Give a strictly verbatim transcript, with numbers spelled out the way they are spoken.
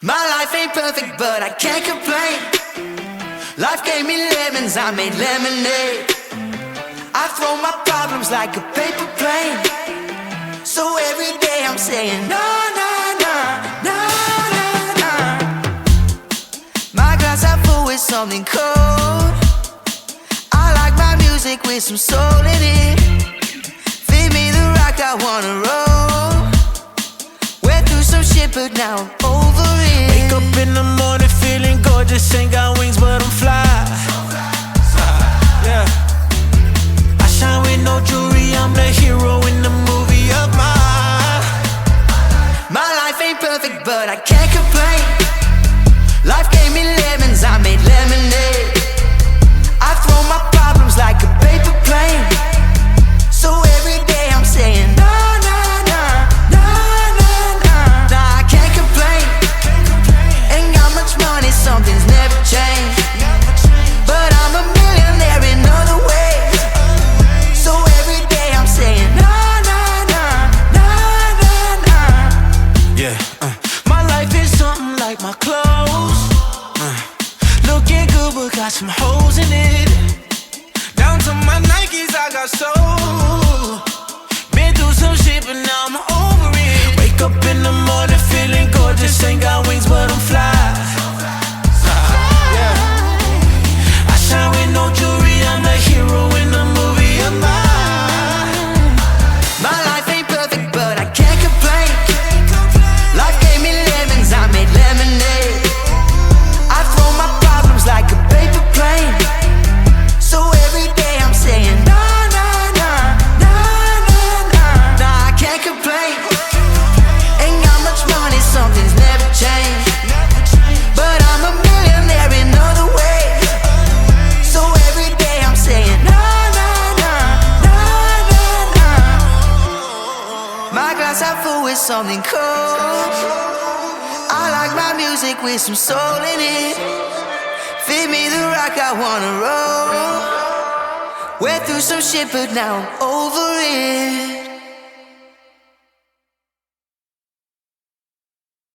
My life ain't perfect, but I can't complain. Life gave me lemons, I made lemonade. I throw my problems like a paper plane. So every day I'm saying no, no, no, no, no, no. My glass half full with something cold. I like my music with some soul in it. Feed me the rock, I wanna roll. Went through some shit, but now I'm over it. Wake up in the morning feeling gorgeous. Ain't got wings, but I'm fly. Yeah. I shine with no jewelry. I'm the hero in the movie of my life. My life ain't perfect, but I can't complain. Life gave me lemons, I made lemonade. I throw my problems like a paper plane. So every day I'm saying no, no, no, no, no, no. Nah, I can't complain. Ain't got much money, something's never changed. But I'm a millionaire in other ways. So every day I'm saying no, no, no, no, no, no. Yeah. Uh. My life is something like my clothes. Uh. Looking good, but got some holes in it. Down to my Nikes, I got soul. Been through some shit, but now I'm over it. Wake up in the morning feeling gorgeous. Ain't got wings, but I'm fly. Yeah. I shine with no jewelry. I'm the hero in the movie of my life. My life ain't perfect, but I can't complain. Life gave me lemons, I made lemonade. I throw my problems like a paper plane. So every day I'm saying no, no, no, no, no, no. Nah, I can't complain. Ain't got much money, something's never changed. But I'm a millionaire in other ways. So every day I'm saying no, no, no, no, no, no. My glass half full with something cold. I like my music with some soul in it. Feed me the rock, I wanna roll. Went through some shit, but now I'm over it.